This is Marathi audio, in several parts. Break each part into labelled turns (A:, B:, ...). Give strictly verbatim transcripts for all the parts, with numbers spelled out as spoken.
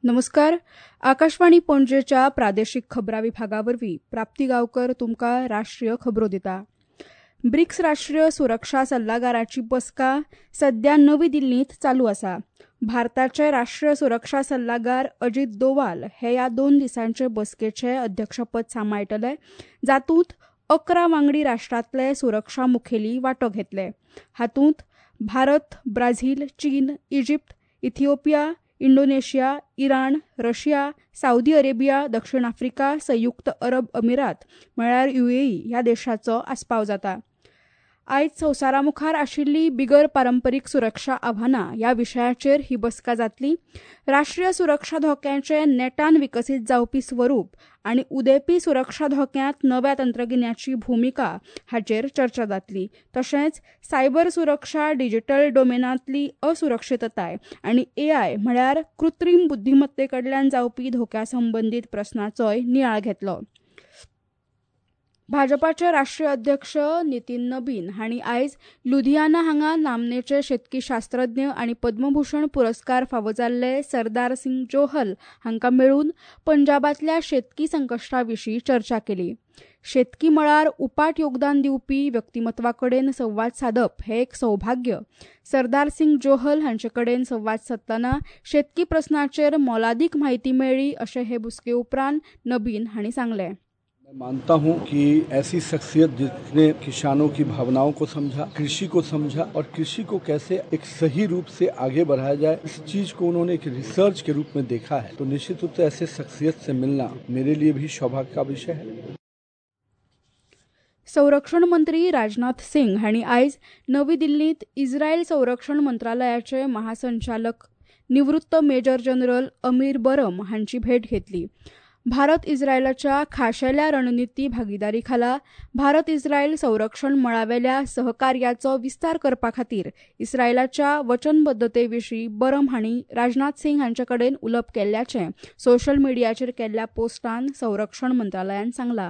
A: नमस्कार. आकाशवाणी पणजेच्या प्रादेशीक खबरां विभागावरवीं प्राप्ती गांवकर तुमकां राष्ट्रीय खबरो दिता. ब्रिक्स राष्ट्रीय सुरक्षा सल्लागाराची बसका सध्या नवी दिल्लींत चालू आसा. भारताचे राष्ट्रीय सुरक्षा सल्लागार अजित डोवाल हे ह्या दोन दिसांचे बसकेचे अध्यक्षपद सांबाळटले, जातूंत अकरा वांगडी राष्ट्रांतले सुरक्षा मुखेली वांटो घेतले. हातूंत भारत, ब्राझील, चीन, Egypt, Ethiopia, Indonesia, Iran, Russia, Saudi Arabia, दक्षिण आफ्रिका, संयुक्त अरब अमिरात म्हळ्यार युएई ह्या देशांचो आस्पाव जाता. आयज संवसारा मुखार आशिल्ली बिगर पारंपरीक सुरक्षा आव्हानां ह्या विशयाचेर ही बसका जातली. राष्ट्रीय सुरक्षा धोक्याचे नेटान विकसीत जावपी स्वरूप आनी उदेपी सुरक्षा धोक्यांत नव्या तंत्रगिन्याची भूमिका हाचेर चर्चा जातली. तशेंच सायबर सुरक्षा, डिजिटल डोमेनांतली असुरक्षितताय आनी एआय म्हळ्यार कृत्रीम बुद्धिमत्ते कडल्यान जावपी धोक्या संबंदीत प्रस्नांचोय नियाळ घेतलो. भाजपाचे राष्ट्रीय अध्यक्ष नितीन नबीन हांणी आयज लुधियाना हांगा नामनेचे शेतकी शास्त्रज्ञ आनी पद्मभूषण पुरस्कार फावो जाल्ले सरदार सिंग जोहल हांकां मेळून पंजाबांतल्या शेतकी संकश्टा विशीं चर्चा केली. शेतकी मळार उपाट योगदान दिवपी व्यक्तिमत्वाकडेन संवाद सादप हें एक सौभाग्य. सरदार सिंग जोहल हांचे कडेन संवाद सादतना शेतकी प्रस्नाचेर मोलादीक म्हायती मेळ्ळी अशें हे बसके उपरांत नबीन हांणी सांगलें.
B: मैं मानता हूं कि ऐसी शख्सियत जिसने किसानों की भावनाओं को समझा, कृषि को समझा और कृषि को कैसे एक सही रूप से आगे बढ़ाया जाए, इस चीज को उन्होंने एक रिसर्च के रूप में देखा है. तो निश्चित रूप से ऐसे शख्सियत से मिलना मेरे लिए भी सौभाग्य का विषय है.
A: संरक्षण मंत्री राजनाथ सिंग हांणी आयज नवी दिल्लींत इस्रायल संरक्षण मंत्रालयाचे महासंचालक निवृत्त मेजर जनरल अमीर बरम हांची भेट घेतली. भारत इस्रायलाच्या खाशेल्या रणनिती भागीदारी खाला भारत इस्रायल संरक्षण मळावेल्या सहकार्याचो विस्तार करपा खातीर इस्रायलाच्या वचनबद्धते विशीं बरम हांणी राजनाथ सिंग हांचे कडेन उलोवप केल्ल्याचें सोशल मिडियाचेर केल्ल्या पोस्टान संरक्षण मंत्रालयान सांगलां.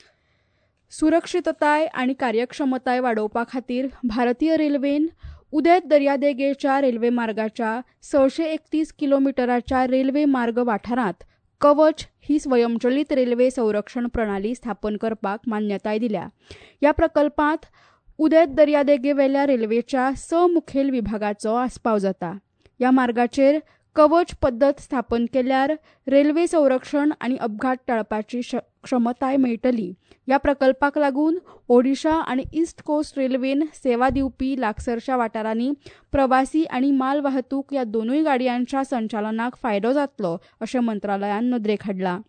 A: सुरक्षितताय आनी कार्यक्षमताय वाडोवपा खातीर भारतीय रेल्वेन उदेंत दर्यादेगेच्या रेल्वे मार्गाच्या सशे एकतीस किलोमिटराच्या रेल्वे मार्ग वाठारांत कवच ही स्वयंचलीत रेल्वे संरक्षण प्रणाली स्थापन करपाक मान्यताय दिल्या. ह्या प्रकल्पांत उदेंत दर्यादेगेवेल्या रेल्वेच्या स मुखेल विभागाचो आस्पाव जाता. ह्या मार्गाचेर कवच पद्दत स्थापन केल्यार रेल्वे संरक्षण आनी अपघात टाळपाची क्षमताय मेळटली. ह्या प्रकल्पाक लागून ओडिशा आनी ईस्ट कोस्ट रेल्वेन सेवा दिवपी लागसरच्या वाठारांनी प्रवासी आनी माल वाहतूक ह्या दोनूय गाडयांच्या संचालनाक फायदो जातलो अशें मंत्रालयान नदरेक हाडला.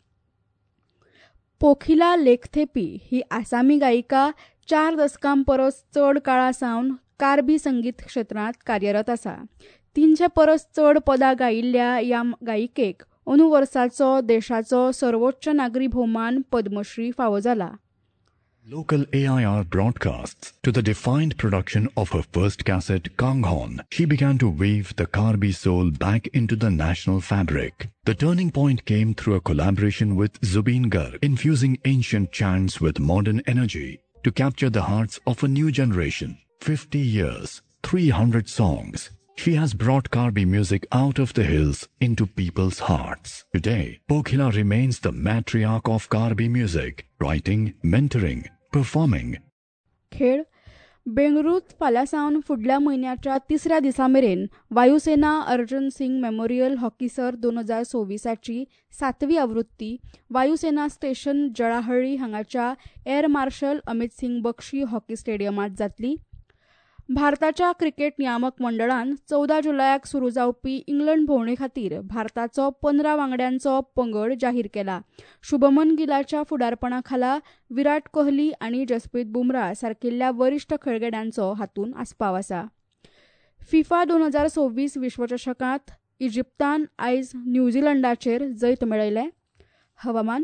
A: पोखिला लेखथेपी ही आसामी गायिका चार दशकां परस चड काळा सावन कार्बी संगीत क्षेत्रांत कार्यरत आसा. तीनशे परस चड पदां गायिल्ल्या ह्या गायिकेक अंदू वर्साचो देशाचो सर्वोच्च नागरी भोवमान पद्मश्री फावो जाला.
C: Local A I R broadcasts to the defined production of her first cassette, Kanghon. She began to weave the Karbi soul back into the national fabric. The turning point came through a collaboration with Zubeen Garg, infusing ancient chants with modern energy to capture the hearts of a new generation. fifty years, three hundred songs. She has brought Karbi music out of the hills into people's hearts. Today, Pokhila remains the matriarch of Karbi music, writing, mentoring, performing.
A: खेळ बेंगळुरूत फाल्यां सावन फुडल्या म्हयन्याच्या तिसऱ्या दिसा मेरेन वायुसेना अर्जन सिंग मेमोरियल हॉकी सर्त दोन हजार सव्वीसाची सातवी आवृत्ती वायुसेना स्टेशन जळाहळ्ळी हांगाच्या air marshal Amit Singh Bakshi hockey स्टेडियमांत जातली. भारताच्या क्रिकेट नियामक मंडळान चवदा जुलयाक सुरू जावपी इंग्लंड भोंवडे खातीर भारताचो पंदरा वांगड्यांचो पंगड जाहीर केला. शुभमन गिलाच्या फुडारपणा खाला विराट कोहली आनी जसप्रीत बुमराह सारकिल्ल्या वरिश्ठ खेळगड्यांचो हातूंत आस्पाव आसा. फिफा दोन हजार सव्वीस विश्वचषकांत इजिप्तान आयज न्यूझीलंडाचेर जैत मेळयलें. हवामान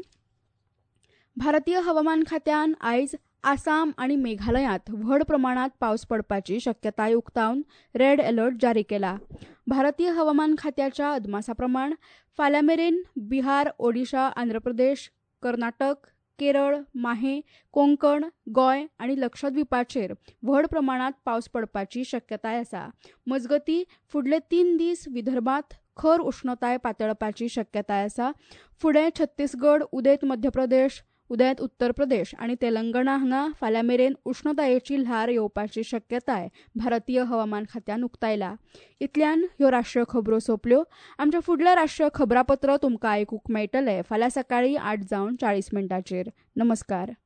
A: भारतीय हवामान खात्यान आयज आसाम आनी मेघालयांत व्हड प्रमाणात पावस पडपाची शक्यताय उक्तावन रेड अलर्ट जारी केला. भारतीय हवामान खात्याच्या अदमासा प्रमाण फाल्यां मेरेन बिहार, ओडिशा, आंध्र प्रदेश, कर्नाटक, केरळ, माहे, कोंकण, गोंय आनी लक्षद्वीपाचेर व्हड प्रमाणात पावस पडपाची शक्यताय आसा. मजगतीं फुडले तीन दीस विदर्भात खर उष्णताय पातळपाची शक्यताय आसा. फुडें छत्तीसगड, उदेंत मध्य प्रदेश, उदेंत उत्तर प्रदेश आनी तेलंगणा हांगा फाल्यां मेरेन उष्णतायेची ल्हार येवपाची शक्यताय भारतीय हवामान खात्यान उक्तायला. इतल्यान ह्यो राष्ट्रीय खबरो सोंपल्यो. आमच्या फुडले राष्ट्रीय खबरापत्र तुमकां आयकूंक मेळटले फाल्यां सकाळीं आठ जावन चाळीस मिनटांचेर. नमस्कार.